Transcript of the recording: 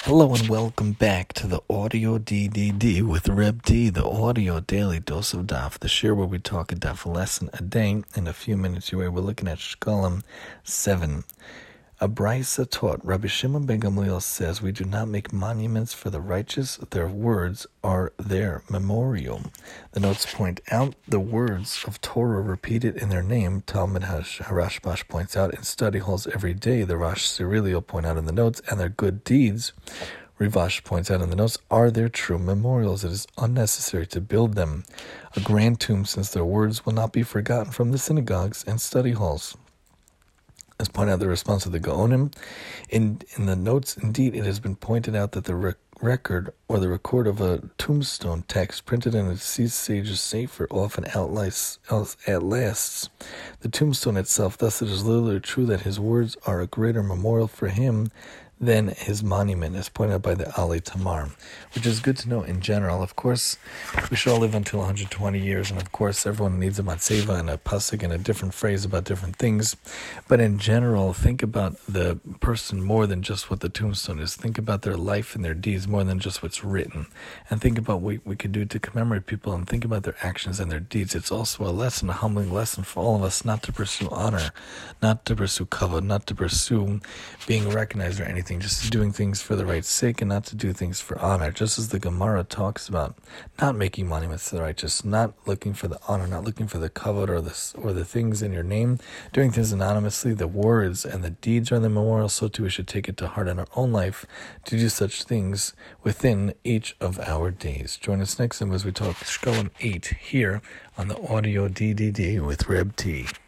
Hello and welcome back to the Audio DDD with Reb D, the audio daily dose of Daf, the share where we talk a Daf lesson a day. In a few minutes, we're looking at Shkalim 7. A Brisa taught, Rabbi Shimon ben Gamliel says, we do not make monuments for the righteous, their words are their memorial. The notes point out the words of Torah repeated in their name, Talmud Harashbash points out, in study halls every day, the Rosh Sirilio point out in the notes, and their good deeds, Rivash points out in the notes, are their true memorials. It is unnecessary to build them a grand tomb, since their words will not be forgotten from the synagogues and study halls. As pointed out the response of the Gaonim, in the notes, indeed, it has been pointed out that the record or the record of a tombstone text printed in a deceased sage's sefer often outlasts the tombstone itself. Thus, it is literally true that his words are a greater memorial for him than his monument, as pointed out by the Ali Tamar, which is good to know in general. Of course, we should all live until 120 years, and of course, everyone needs a matzeva and a pasuk and a different phrase about different things. But in general, think about the person more than just what the tombstone is. Think about their life and their deeds more than just what's written. And think about what we could do to commemorate people, and think about their actions and their deeds. It's also a lesson, a humbling lesson for all of us, not to pursue honor, not to pursue kavod, not to pursue being recognized or anything, just doing things for the right sake and not to do things for honor. Just as the Gemara talks about not making monuments to the righteous, not looking for the honor, not looking for the kavod or the things in your name, doing things anonymously, the words and the deeds are the memorial, so too we should take it to heart in our own life to do such things within each of our days. Join us next time as we talk Shkalim 8 here on the Audio DDD with Reb T.